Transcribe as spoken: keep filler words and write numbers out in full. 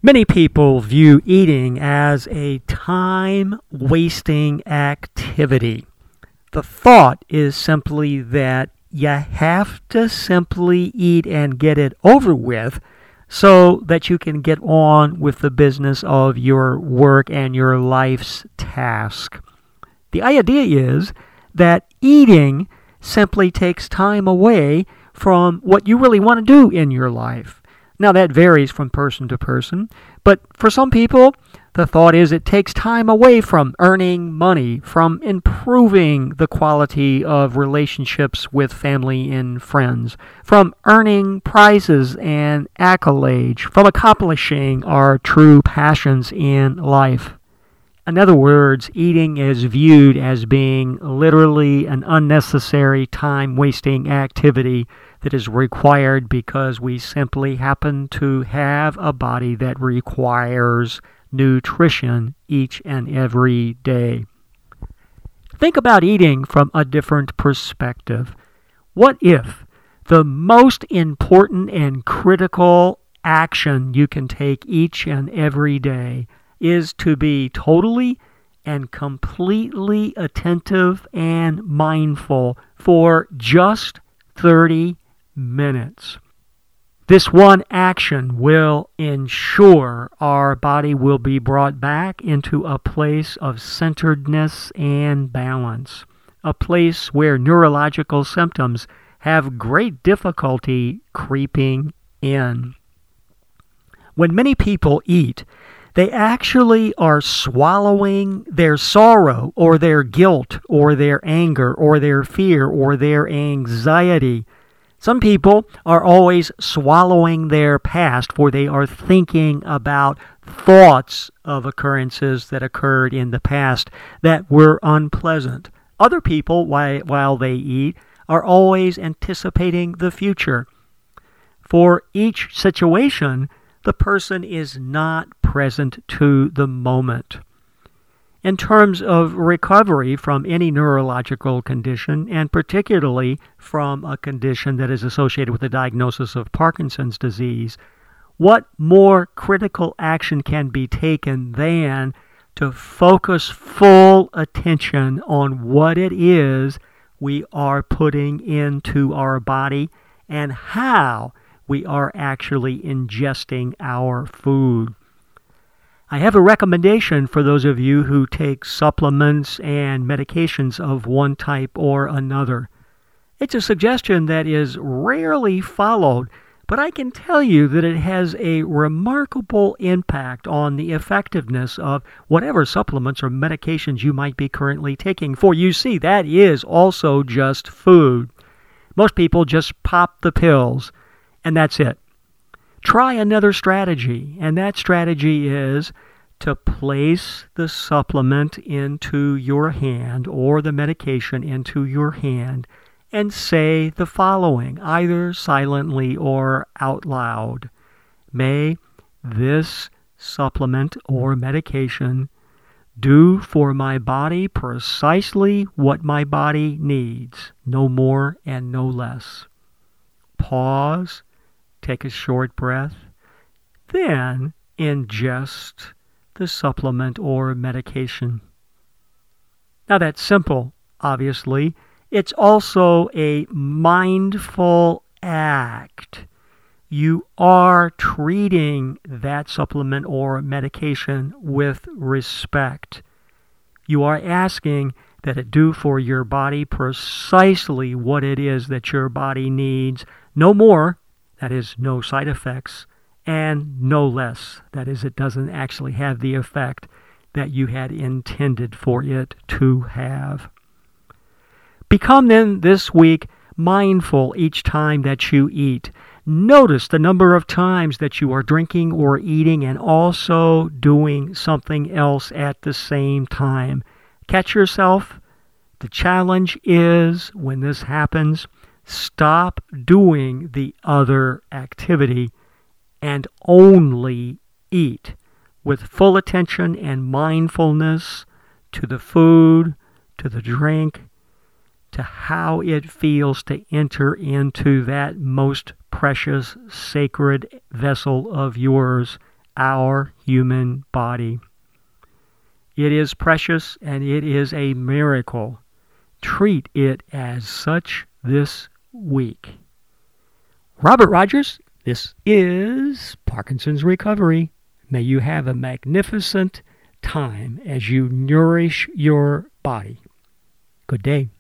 Many people view eating as a time-wasting activity. The thought is simply that you have to simply eat and get it over with so that you can get on with the business of your work and your life's task. The idea is that eating simply takes time away from what you really want to do in your life. Now, that varies from person to person, but for some people, the thought is it takes time away from earning money, from improving the quality of relationships with family and friends, from earning prizes and accolades, from accomplishing our true passions in life. In other words, eating is viewed as being literally an unnecessary time-wasting activity that is required because we simply happen to have a body that requires nutrition each and every day. Think about eating from a different perspective. What if the most important and critical action you can take each and every day is to be totally and completely attentive and mindful for just thirty minutes? This one action will ensure our body will be brought back into a place of centeredness and balance, a place where neurological symptoms have great difficulty creeping in. When many people eat, they actually are swallowing their sorrow or their guilt or their anger or their fear or their anxiety. Some people are always swallowing their past, for they are thinking about thoughts of occurrences that occurred in the past that were unpleasant. Other people, while they eat, are always anticipating the future. For each situation, the person is not present to the moment. In terms of recovery from any neurological condition, and particularly from a condition that is associated with the diagnosis of Parkinson's disease, what more critical action can be taken than to focus full attention on what it is we are putting into our body and how we are actually ingesting our food? I have a recommendation for those of you who take supplements and medications of one type or another. It's a suggestion that is rarely followed, but I can tell you that it has a remarkable impact on the effectiveness of whatever supplements or medications you might be currently taking. For you see, that is also just food. Most people just pop the pills, and that's it. Try another strategy, and that strategy is to place the supplement into your hand or the medication into your hand and say the following, either silently or out loud. May this supplement or medication do for my body precisely what my body needs, no more and no less. Pause. Take a short breath, then ingest the supplement or medication. Now that's simple, obviously. It's also a mindful act. You are treating that supplement or medication with respect. You are asking that it do for your body precisely what it is that your body needs, no more. That is, no side effects, and no less. That is, it doesn't actually have the effect that you had intended for it to have. Become then this week mindful each time that you eat. Notice the number of times that you are drinking or eating and also doing something else at the same time. Catch yourself. The challenge is, when this happens, stop doing the other activity and only eat with full attention and mindfulness to the food, to the drink, to how it feels to enter into that most precious, sacred vessel of yours, our human body. It is precious and it is a miracle. Treat it as such this week. Robert Rogers, this is Parkinson's Recovery. May you have a magnificent time as you nourish your body. Good day.